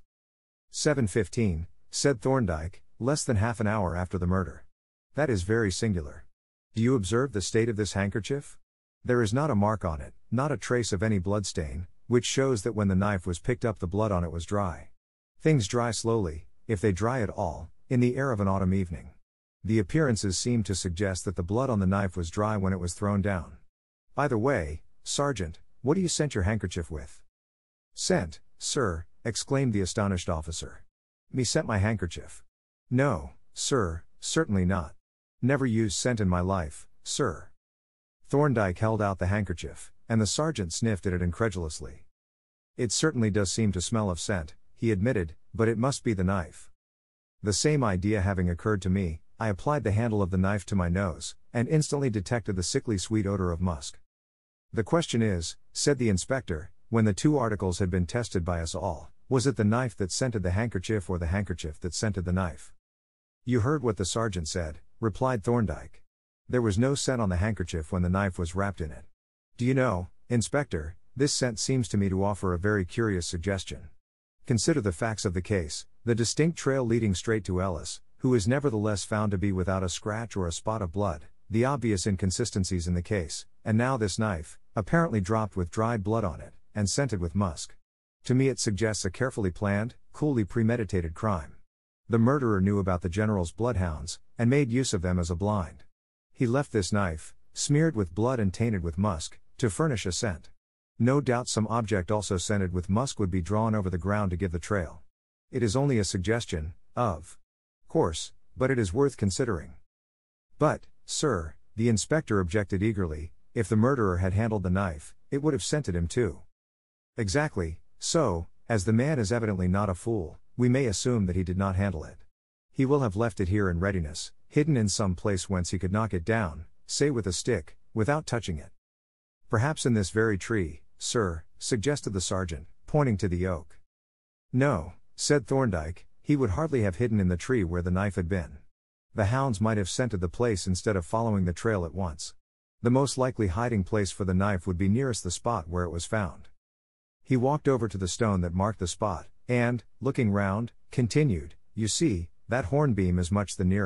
7:15, said Thorndyke, "less than half an hour after the murder. That is very singular. Do you observe the state of this handkerchief? There is not a mark on it, not a trace of any bloodstain, which shows that when the knife was picked up the blood on it was dry. Things dry slowly, if they dry at all, in the air of an autumn evening. The appearances seem to suggest that the blood on the knife was dry when it was thrown down. By the way, Sergeant, what do you scent your handkerchief with?" "Scent, sir," exclaimed the astonished officer. "Me scent my handkerchief? No, sir, certainly not. Never used scent in my life, sir." Thorndyke held out the handkerchief, and the sergeant sniffed at it incredulously. "It certainly does seem to smell of scent," he admitted, "but it must be the knife." The same idea having occurred to me, I applied the handle of the knife to my nose, and instantly detected the sickly sweet odor of musk. "The question is," said the inspector, when the two articles had been tested by us all, "was it the knife that scented the handkerchief or the handkerchief that scented the knife?" "You heard what the sergeant said," replied Thorndyke. "There was no scent on the handkerchief when the knife was wrapped in it. Do you know, Inspector, this scent seems to me to offer a very curious suggestion. Consider the facts of the case, the distinct trail leading straight to Ellis, who is nevertheless found to be without a scratch or a spot of blood, the obvious inconsistencies in the case, and now this knife, apparently dropped with dried blood on it, and scented with musk. To me it suggests a carefully planned, coolly premeditated crime. The murderer knew about the general's bloodhounds, and made use of them as a blind. He left this knife, smeared with blood and tainted with musk, to furnish a scent. No doubt some object also scented with musk would be drawn over the ground to give the trail. It is only a suggestion, of course, but it is worth considering." "But, sir," the inspector objected eagerly, "if the murderer had handled the knife, it would have scented him too." "Exactly, so, as the man is evidently not a fool, we may assume that he did not handle it. He will have left it here in readiness, hidden in some place whence he could knock it down, say with a stick, without touching it." "Perhaps in this very tree, sir," suggested the sergeant, pointing to the oak. "No," said Thorndyke, "he would hardly have hidden in the tree where the knife had been. The hounds might have scented the place instead of following the trail at once. The most likely hiding place for the knife would be nearest the spot where it was found." He walked over to the stone that marked the spot, and, looking round, continued, "You see, that hornbeam is much the nearest,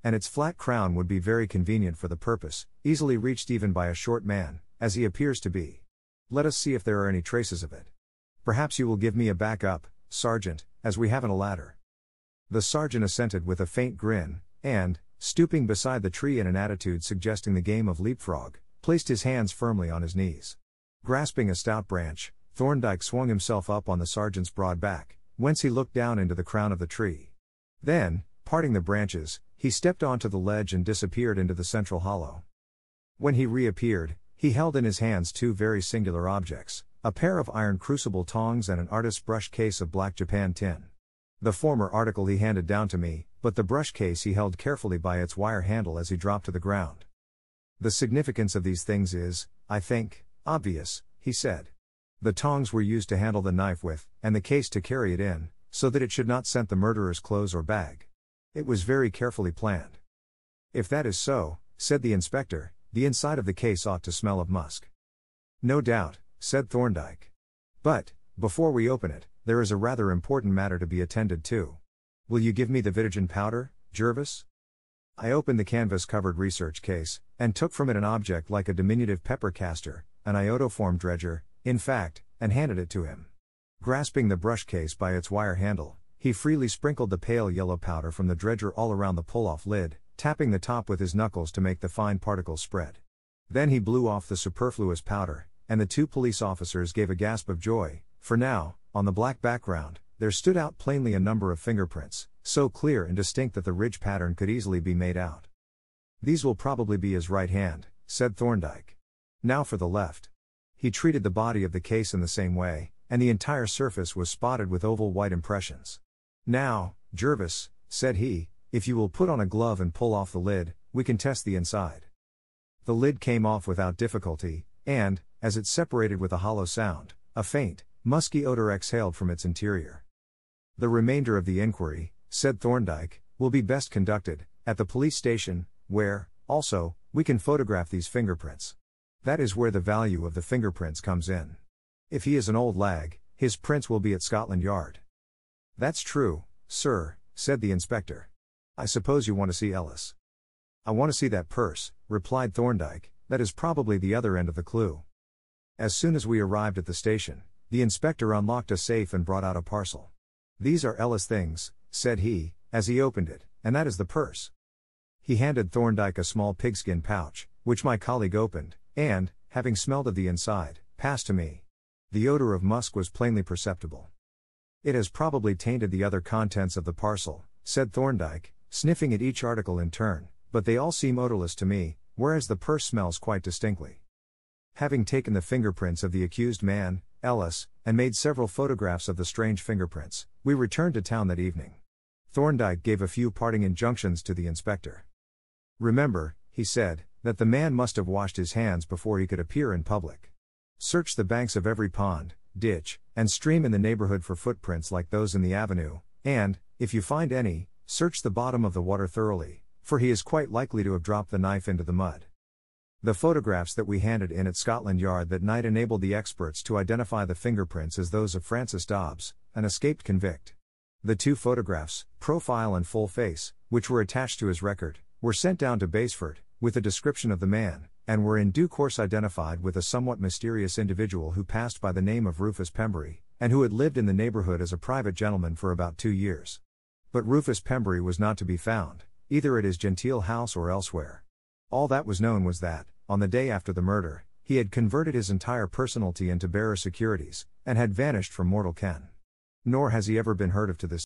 and its flat crown would be very convenient for the purpose, easily reached even by a short man, as he appears to be. Let us see if there are any traces of it. Perhaps you will give me a back-up, Sergeant, as we haven't a ladder." The sergeant assented with a faint grin, and, stooping beside the tree in an attitude suggesting the game of leapfrog, placed his hands firmly on his knees. Grasping a stout branch, Thorndyke swung himself up on the sergeant's broad back, whence he looked down into the crown of the tree. Then, parting the branches, he stepped onto the ledge and disappeared into the central hollow. When he reappeared, he held in his hands two very singular objects, a pair of iron crucible tongs and an artist's brush case of black Japan tin. The former article he handed down to me, but the brush case he held carefully by its wire handle as he dropped to the ground. "The significance of these things is, I think, obvious," he said. "The tongs were used to handle the knife with, and the case to carry it in, so that it should not scent the murderer's clothes or bag. It was very carefully planned." "If that is so," said the inspector, "the inside of the case ought to smell of musk." "No doubt," said Thorndyke. "But, before we open it, there is a rather important matter to be attended to. Will you give me the Vitigen powder, Jervis?" I opened the canvas-covered research case, and took from it an object like a diminutive pepper caster, an iodoform dredger, in fact, and handed it to him. Grasping the brush case by its wire handle, he freely sprinkled the pale yellow powder from the dredger all around the pull-off lid, tapping the top with his knuckles to make the fine particles spread. Then he blew off the superfluous powder, and the two police officers gave a gasp of joy, for now, on the black background, there stood out plainly a number of fingerprints, so clear and distinct that the ridge pattern could easily be made out. "These will probably be his right hand," said Thorndyke. "Now for the left." He treated the body of the case in the same way, and the entire surface was spotted with oval white impressions. "Now, Jervis," said he, "if you will put on a glove and pull off the lid, we can test the inside." The lid came off without difficulty, and, as it separated with a hollow sound, a faint, musky odor exhaled from its interior. "The remainder of the inquiry," said Thorndyke, "will be best conducted at the police station, where, also, we can photograph these fingerprints. That is where the value of the fingerprints comes in. If he is an old lag, his prints will be at Scotland Yard." "That's true, sir," said the inspector. "I suppose you want to see Ellis?" "I want to see that purse," replied Thorndyke. "That is probably the other end of the clue." As soon as we arrived at the station, the inspector unlocked a safe and brought out a parcel. "These are Ellis' things," said he, as he opened it, "and that is the purse." He handed Thorndyke a small pigskin pouch, which my colleague opened, and, having smelled of the inside, passed to me. The odor of musk was plainly perceptible. "It has probably tainted the other contents of the parcel," said Thorndyke, sniffing at each article in turn, "but they all seem odorless to me, whereas the purse smells quite distinctly." Having taken the fingerprints of the accused man, Ellis, and made several photographs of the strange fingerprints, we returned to town that evening. Thorndyke gave a few parting injunctions to the inspector. "Remember," he said, "that the man must have washed his hands before he could appear in public. Search the banks of every pond, ditch, and stream in the neighborhood for footprints like those in the avenue, and, if you find any, search the bottom of the water thoroughly, for he is quite likely to have dropped the knife into the mud." The photographs that we handed in at Scotland Yard that night enabled the experts to identify the fingerprints as those of Francis Dobbs, an escaped convict. The two photographs, profile and full face, which were attached to his record, were sent down to Basford, with a description of the man, and were in due course identified with a somewhat mysterious individual who passed by the name of Rufus Pembury, and who had lived in the neighborhood as a private gentleman for about 2 years. But Rufus Pembury was not to be found, either at his genteel house or elsewhere. All that was known was that, on the day after the murder, he had converted his entire personalty into bearer securities, and had vanished from mortal ken. Nor has he ever been heard of to this